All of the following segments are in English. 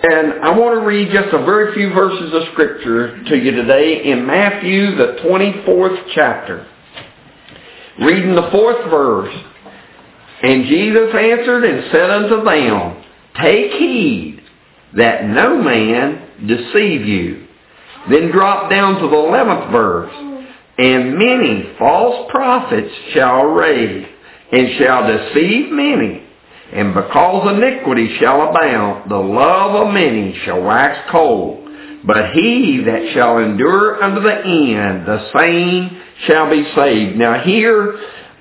And I want to read just a very few verses of Scripture to you today in Matthew, the 24th chapter. Reading the 4th verse. And Jesus answered and said unto them, Take heed that no man deceive you. Then drop down to the 11th verse. And many false prophets shall arise, and shall deceive many. And because iniquity shall abound, the love of many shall wax cold. But he that shall endure unto the end, the same shall be saved. Now here,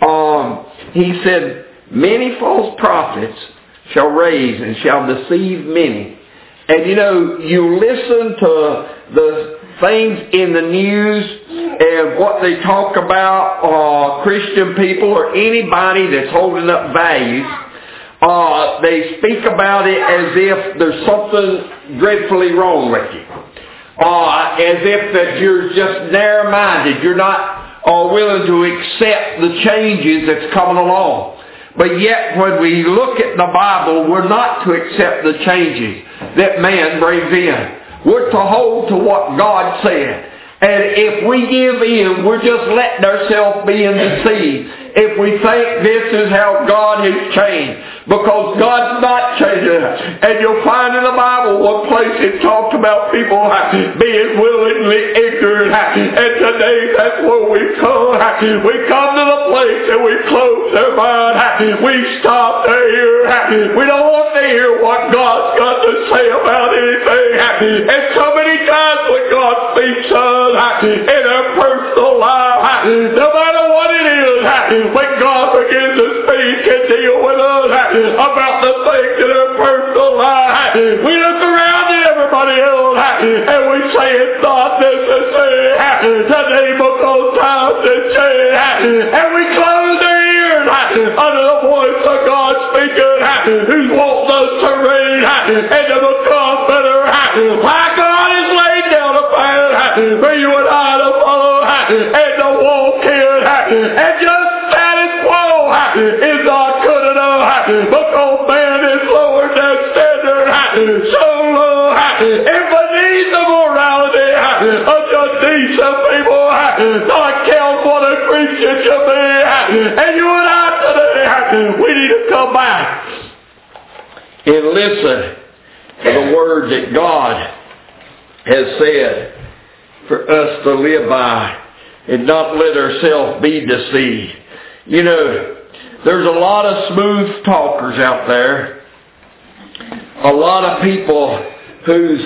he said, many false prophets shall raise and shall deceive many. And you listen to the things in the news and what they talk about, Christian people or anybody that's holding up values. They speak about it as if there's something dreadfully wrong with you. As if that you're just narrow-minded. You're not willing to accept the changes that's coming along. But yet, when we look at the Bible, we're not to accept the changes that man brings in. We're to hold to what God said. And if we give in, we're just letting ourselves be deceived. If we think this is how God has changed. Because God's not changing. And you'll find in the Bible one place it talks about people being willingly ignorant. And today that's where we come. We come to the place and we close our mind. We stop to hear. We don't want to hear what God's got to say about anything. And so many times when God speaks to us in our personal life, no matter what it is, when God begins to speak and deal with us about the things in our personal life, we look around at everybody else and we say it's not necessary today because times have changed, and we close our ears under the voice of God speaking, who's wanting us to read and to become better. Why God has laid down a path for you and I to follow and to walk in, and just status quo is not good enough because man is lowered that standard so low. It beneath the morality of just decent people not count what a Christian should be. And you and I today, we need to come back and listen to the word that God has said for us to live by and not let ourselves be deceived. There's a lot of smooth talkers out there. A lot of people whose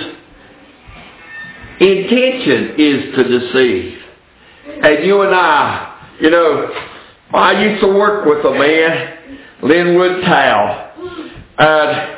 intention is to deceive. And you and I used to work with a man, Linwood Towle, and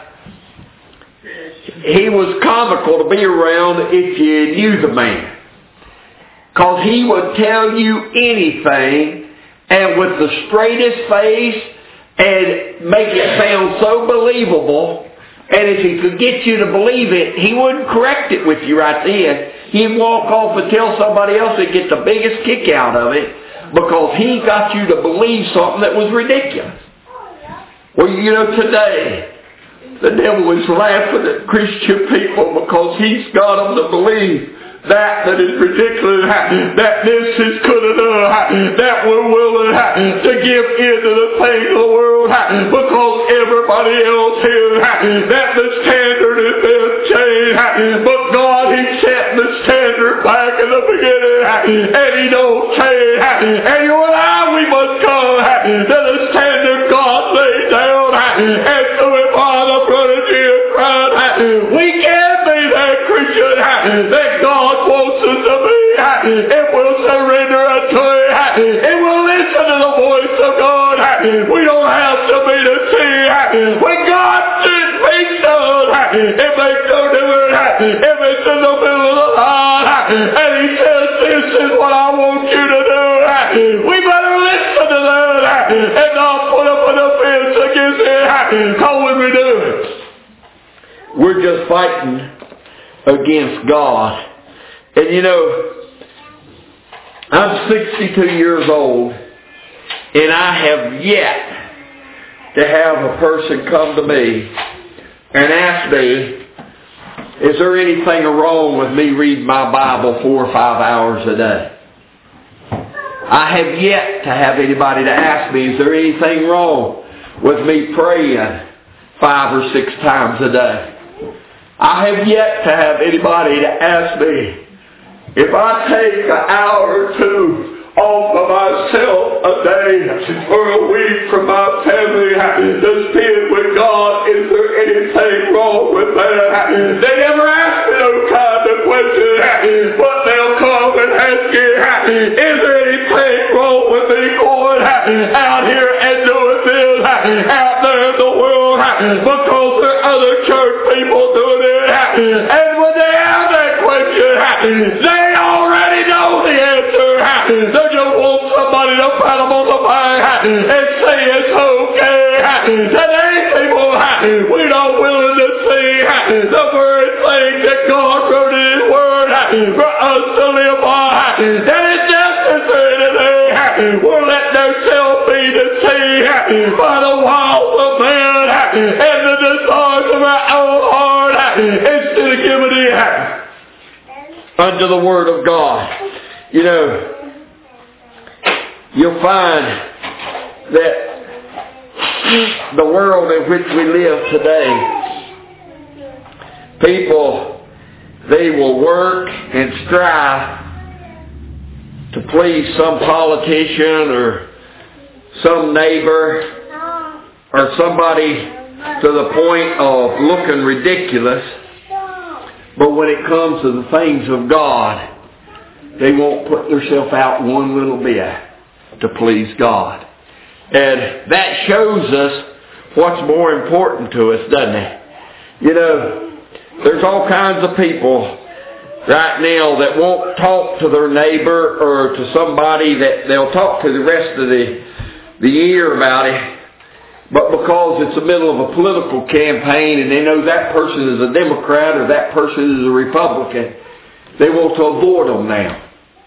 he was comical to be around if you knew the man. Because he would tell you anything, and with the straightest face, and make it sound so believable. And if he could get you to believe it, he wouldn't correct it with you right then. He'd walk off and tell somebody else and get the biggest kick out of it, because he got you to believe something that was ridiculous. Well, today, the devil is laughing at Christian people because he's got them to believe that is ridiculous, that this is good enough, that we're willing to give in to the things of the world because everybody else here, that the standard has been changed. But God, He set the standard back in the beginning, and He don't change. And you and I, we must come to the standard God laid down, and so if by the blood of Jesus Christ, we can be that Christian that God wants us to be. It will surrender unto Him. It will listen to the voice of God. We don't have to be deceived. When God speaks to us, it makes no difference if it's in the middle of the night and He says, this is what I want you to do. We better listen to that and not put up an offense against it. How would we do it? We're just fighting against God. And I'm 62 years old, and I have yet to have a person come to me and ask me Is there anything wrong with me reading my Bible 4 or 5 hours a day? I have yet to have anybody to ask me, is there anything wrong with me praying 5 or 6 times a day? I have yet to have anybody to ask me, if I take an hour or 2 off of myself a day or a week from my family to spend with God, is there anything wrong with that? They never ask me those kind of questions, but they'll come and ask you, is there anything wrong with me going out here and doing this out there in the world because there are other church people doing it? And when they ask that question, they already know the answer. They just want somebody to pat them on the back and say it's okay. Today, people, we're not willing to see the very thing that God wrote in His Word for us to live by. That is necessary today. We're letting ourselves be deceived by the wiles of man and the desires of our own heart instead of giving it unto the Word of God. You know, you'll find that the world in which we live today, people, they will work and strive to please some politician or some neighbor or somebody to the point of looking ridiculous. But when it comes to the things of God, they won't put themselves out one little bit to please God. And that shows us what's more important to us, doesn't it? You know, there's all kinds of people right now that won't talk to their neighbor or to somebody that they'll talk to the rest of the year about it. But because it's the middle of a political campaign and they know that person is a Democrat or that person is a Republican, they want to avoid them now.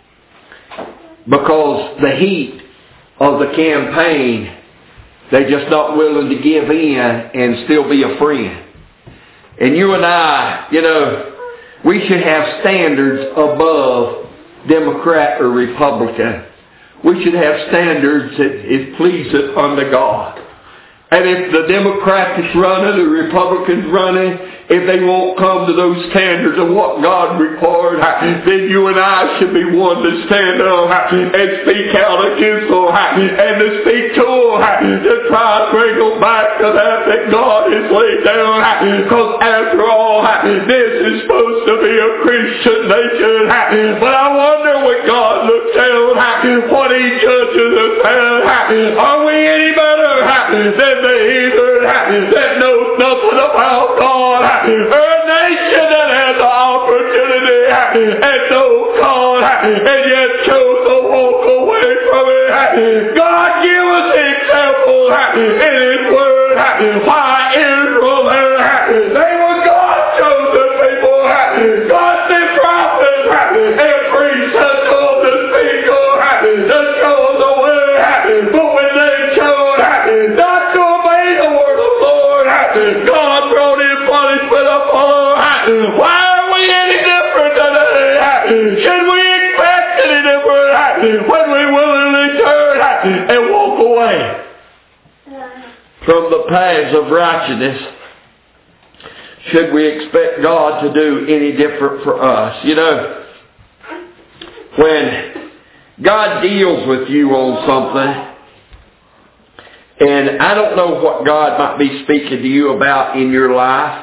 Because the heat of the campaign, they're just not willing to give in and still be a friend. And you and I, you know, we should have standards above Democrat or Republican. We should have standards that is pleasing unto God. And if the Democrat is running, the Republican's running, if they won't come to those standards of what God required, then you and I should be one to stand up and speak out against them and to speak to them to try to bring them back to that God has laid down. Because after all, this is supposed to be a Christian nation. But I wonder when God looks down, what He judges us as. Are we any better than the heathen that knows nothing about God? A nation that has the opportunity and knows God and yet chose to walk away from it. God give us examples in His Word why Israel, they were God's chosen people. God sent prophets and priests to speak to show the way. But when they chose not to obey the word of the Lord, God brought in punishment upon them. Why are we any different today? Should we expect any different when we willingly turn and walk away from the paths of righteousness? Should we expect God to do any different for us? You know, when God deals with you on something, and I don't know what God might be speaking to you about in your life,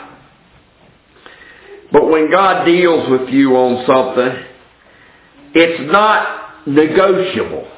but when God deals with you on something, it's not negotiable.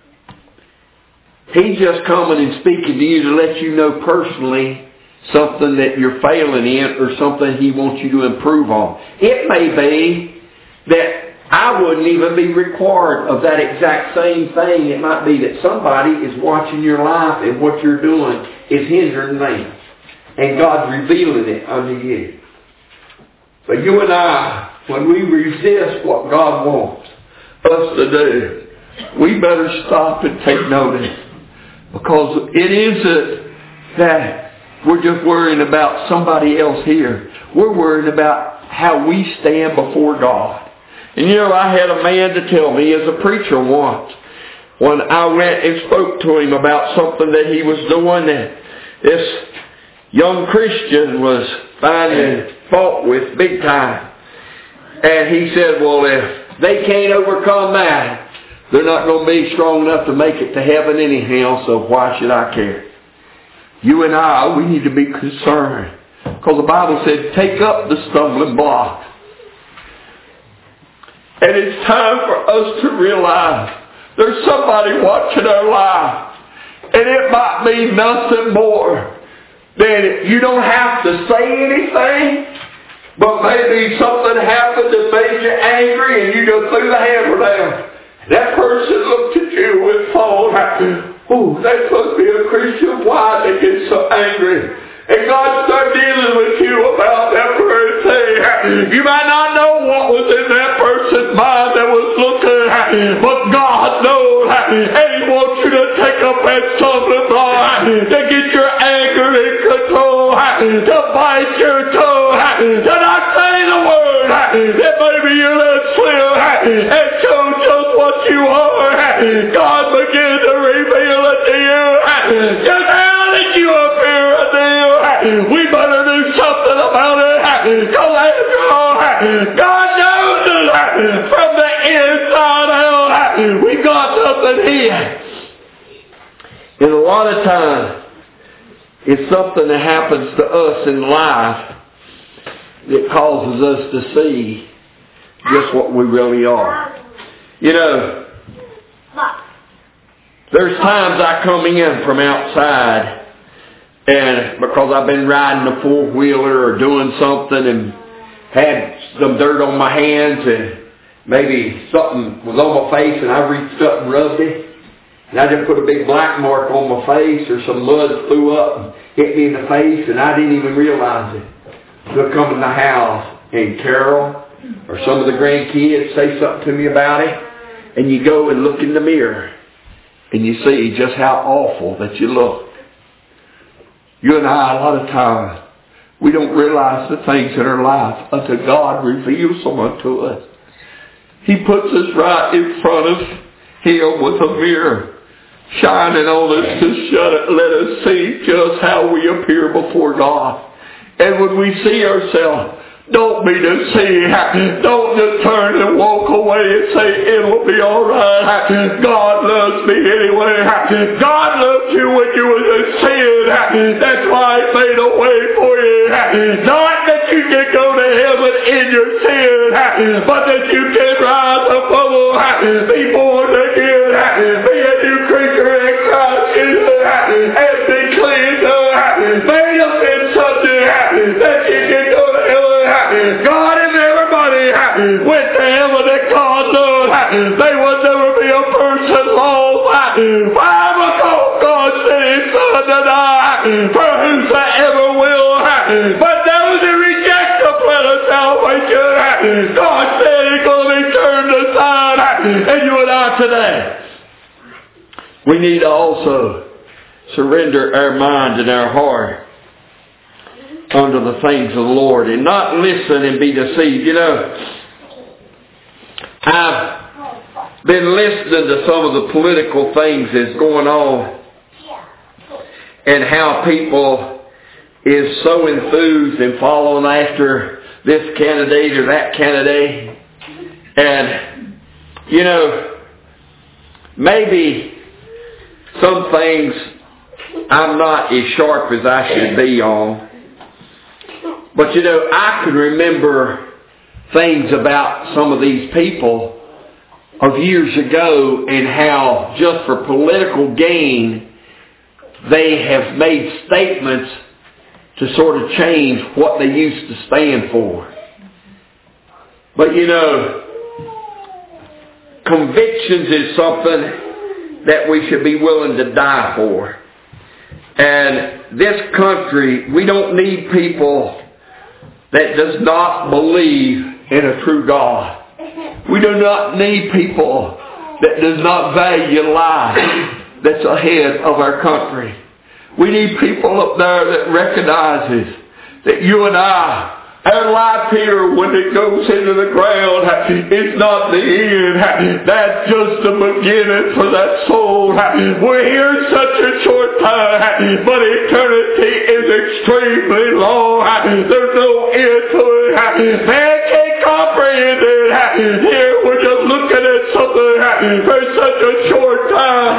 He's just coming and speaking to you to let you know personally something that you're failing in or something He wants you to improve on. It may be that I wouldn't even be required of that exact same thing. It might be that somebody is watching your life and what you're doing is hindering them. And God's revealing it unto you. But you and I, when we resist what God wants us to do, we better stop and take notice. Because it isn't that we're just worrying about somebody else here. We're worrying about how we stand before God. And you know, I had a man to tell me as a preacher once, when I went and spoke to him about something that he was doing that this young Christian was finding fault with big time. And he said, well, if they can't overcome that, they're not going to be strong enough to make it to heaven anyhow, so why should I care? You and I, we need to be concerned. Because the Bible said, take up the stumbling block. And it's time for us to realize there's somebody watching our life. And it might be nothing more than you don't have to say anything, but maybe something happened that made you angry and you go through the hammer down. That person looked at you with thought, oh, that must be a Christian. Why they get so angry? And God started dealing with you about that very thing. You might not know what was in that person's mind that was looking, but God knows. And He wants you to take up that stumbling block, to get your anger in control, to bite your tongue, to not say the word that maybe you let slip, and show just what you are. God began to reveal it to you. Just how did you appear unto you? We better do something about it. Because after all, God knows us from the inside out. We've got something here. And a lot of times, it's something that happens to us in life that causes us to see just what we really are. You know, there's times I come in from outside, and because I've been riding a four-wheeler or doing something and had some dirt on my hands and maybe something was on my face and I reached up and rubbed it, and I just put a big black mark on my face, or some mud flew up and hit me in the face and I didn't even realize it. They'll come in the house and Carol or some of the grandkids say something to me about it, and you go and look in the mirror and you see just how awful that you look. You and I, a lot of times, we don't realize the things in our life until God reveals them unto us. He puts us right in front of Him with a mirror, shining on us to let us see just how we appear before God. And when we see ourselves, don't be deceived. Don't just turn and walk away and say, it'll be all right. God loves me anyway. God loved you when you was in sin. That's why He made a way for you. Not that you can go to heaven in your sin, but that you can rise above, be born again, be a new creature in Christ Jesus, and be cleansed, made up in something that you can go to heaven. God and everybody went to heaven that God knows. They would never be a person lost. Why? Because God sent His Son to die for whosoever will. But those who reject the plan of salvation, God said He's going to be turned aside. And you and I today, we need to also surrender our mind and our heart unto the things of the Lord, and not listen and be deceived. You know, I've been listening to some of the political things that's going on, and how people is so enthused and following after this candidate or that candidate. And, you know, maybe some things I'm not as sharp as I should be on. But you know, I can remember things about some of these people of years ago, and how just for political gain they have made statements to sort of change what they used to stand for. But you know, convictions is something that we should be willing to die for. And this country, we don't need people that does not believe in a true God. We do not need people that does not value life that's ahead of our country. We need people up there that recognizes that you and I Our life here, when it goes into the ground, it's not the end. That's just the beginning for that soul. We're here such a short time, but eternity is extremely long. There's no end to it. Man can't comprehend it. Here we're just looking at something for such a short time.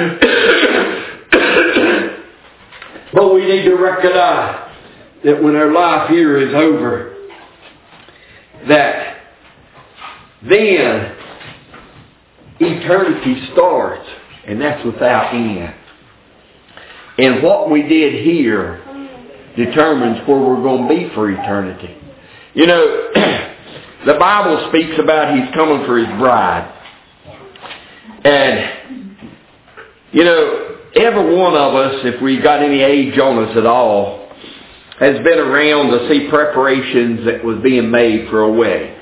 But we need to recognize that when our life here is over, that then eternity starts, and that's without end. And what we did here determines where we're going to be for eternity. You know, the Bible speaks about He's coming for His bride. And, you know, every one of us, if we got any age on us at all, has been around to see preparations that was being made for a wedding.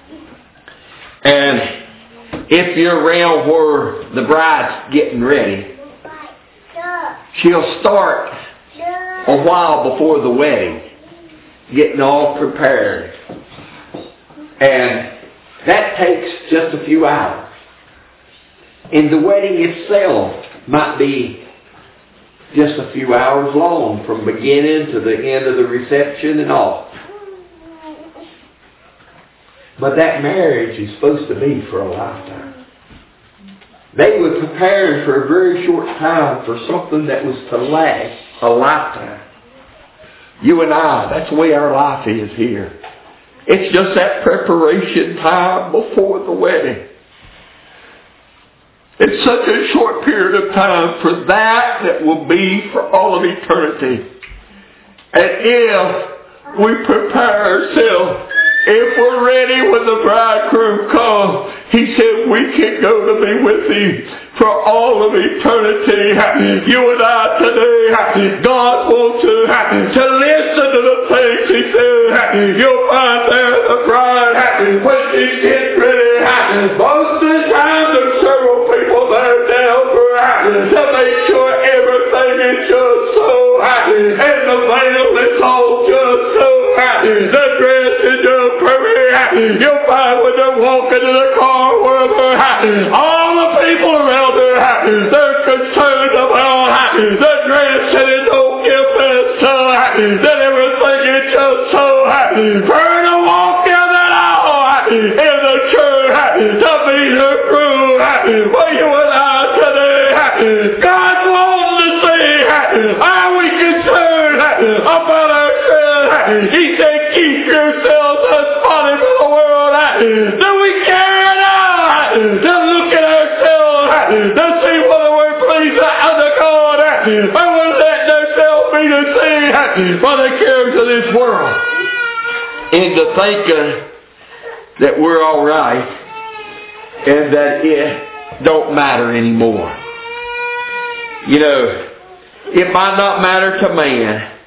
And if you're around where the bride's getting ready, she'll start a while before the wedding, getting all prepared. And that takes just a few hours. And the wedding itself might be just a few hours long, from beginning to the end of the reception and all. But that marriage is supposed to be for a lifetime. They were preparing for a very short time for something that was to last a lifetime. You and I, that's the way our life is here. It's just that preparation time before the wedding. It's such a short period of time for that will be for all of eternity. And if we prepare ourselves, if we're ready when the bridegroom comes, He said we can go to be with Him for all of eternity. You and I today, God wants to listen to the things He said. You'll find there the bride, when she gets ready, most of the time there's several people there down to make sure everything is just so, and the veil is all just so, the dress is just perfect. You'll find when they're walking in the car with her, all the people around her, they're concerned about the dress and it don't give this to that everything is just so for her to walk down that aisle in the church to meet her groom. Well, you and I today, God wants to see, are we concerned about ourselves? He said, keep yourselves unspotted from the world. Do we care enough to look at ourselves to see whether we're pleased unto God, or we're letting ourselves be deceived by the cares of this world into thinking that we're all right and that it don't matter anymore. You know, it might not matter to man,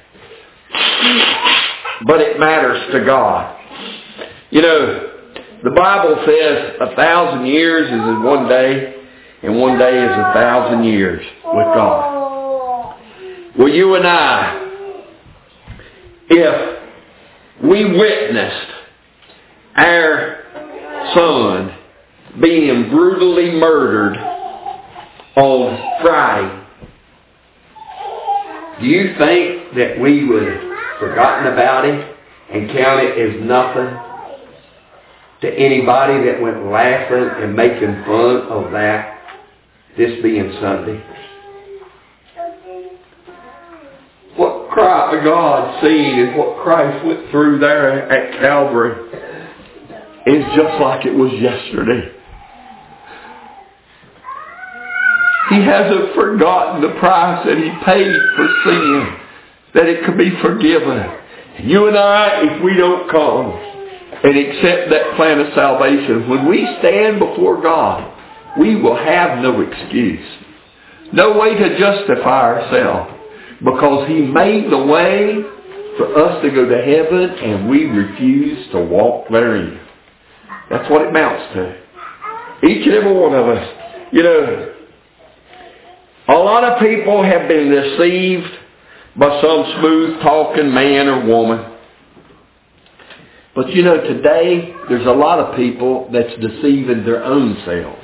but it matters to God. You know, the Bible says 1,000 years is as one day, and one day is 1,000 years with God. Well, you and I, if we witnessed our son being brutally murdered on Friday, do you think that we would have forgotten about it and count it as nothing to anybody that went laughing and making fun of that, this being Sunday? What God seen and what Christ went through there at Calvary is just like it was yesterday. He hasn't forgotten the price that He paid for sin, that it could be forgiven. And you and I, if we don't come and accept that plan of salvation, when we stand before God, we will have no excuse. No way to justify ourselves, because He made the way for us to go to heaven and we refuse to walk therein. That's what it amounts to. Each and every one of us. You know, a lot of people have been deceived by some smooth talking man or woman But you know, today, there's a lot of people that's deceiving their own selves.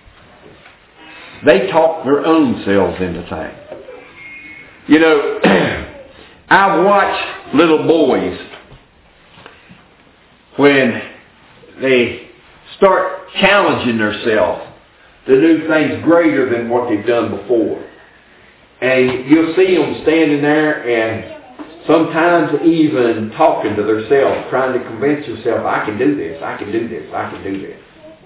They talk their own selves into things. You know, I watch little boys when they start challenging themselves to do things greater than what they've done before. And you'll see them standing there and sometimes even talking to themselves, trying to convince themselves, I can do this, I can do this, I can do this.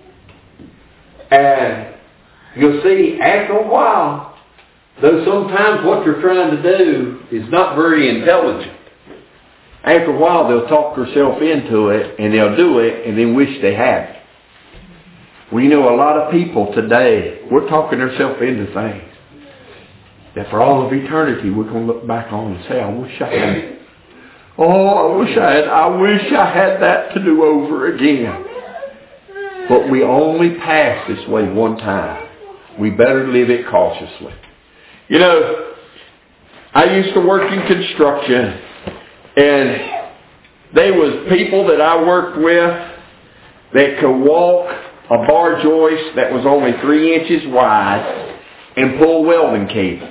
And you'll see after a while, though sometimes what they're trying to do is not very intelligent, after a while they'll talk themselves into it and they'll do it and then wish they hadn't. We know a lot of people today, we're talking ourselves into things that for all of eternity we're going to look back on and say, I wish I had. Oh, I wish I had that to do over again. But we only pass this way one time. We better live it cautiously. You know, I used to work in construction, and there was people that I worked with that could walk a bar joist that was only 3 inches wide and pull welding cables.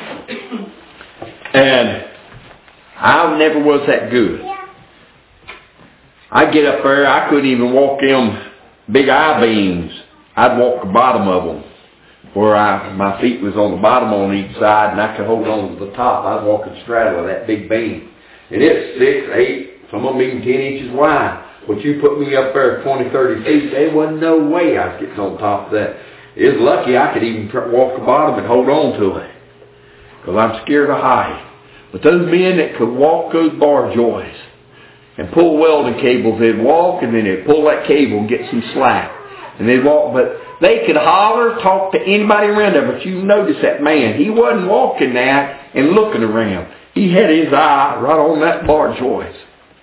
And I never was that good. I'd get up there, I couldn't even walk them big I-beams. I'd walk the bottom of them where my feet was on the bottom on each side and I could hold on to the top. I'd walk and straddle that big beam. And it's 6, 8, some of them even 10 inches wide. But you put me up there 20, 30 feet, there wasn't no way I was getting on top of that. It was lucky I could even walk the bottom and hold on to it. Because I'm scared of height. But those men that could walk those bar joists and pull welding cables, they'd walk and then they'd pull that cable and get some slack. And they'd walk, but they could holler, talk to anybody around there. But you notice that man, he wasn't walking that and looking around. He had his eye right on that bar joist.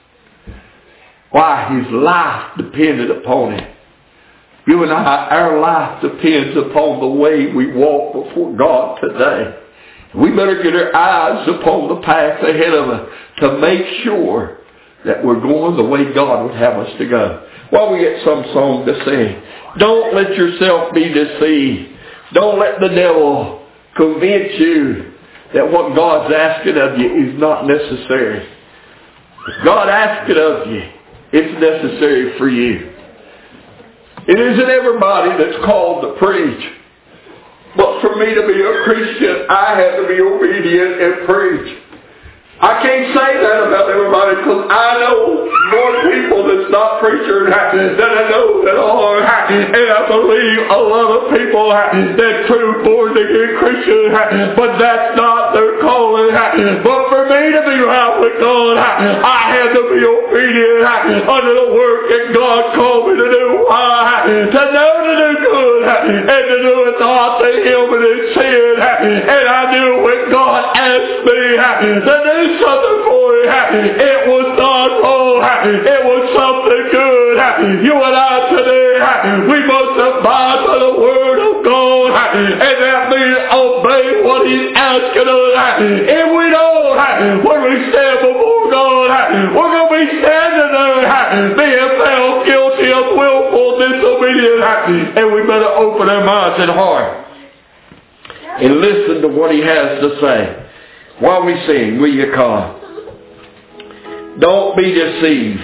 Why? His life depended upon it. You and I, our life depends upon the way we walk before God today. We better get our eyes upon the path ahead of us to make sure that we're going the way God would have us to go. Well, we get some song to sing. Don't let yourself be deceived. Don't let the devil convince you that what God's asking of you is not necessary. If God asks it of you, it's necessary for you. It isn't everybody that's called to preach. But for me to be a Christian, I have to be obedient and preach. I can't say that about everybody because I know more people that's not preachers than I know that are. And I believe a lot of people that true born again Christians, but that's not their calling. But for me to be right with God, I have to be obedient under the work that God called me to do. Why? To know to do good and to do it not to Him and His sin. And I do when God asked me to do something for you. It was not wrong. It was something good. You and I today, we must abide by the Word of God. And that means obey what He's asking us. If we don't, when we stand before God, we're going to be standing there being found guilty of willful disobedience. And we better open our minds and heart and listen to what He has to say. While we sing, will you come? Don't be deceived.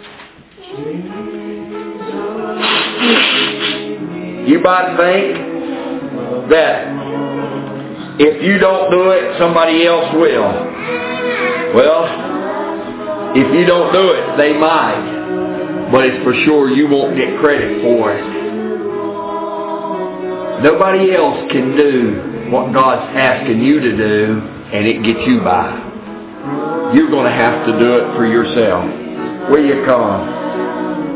You might think that if you don't do it, somebody else will. Well, if you don't do it, they might. But it's for sure you won't get credit for it. Nobody else can do what God's asking you to do and it gets you by. You're going to have to do it for yourself. Will you come?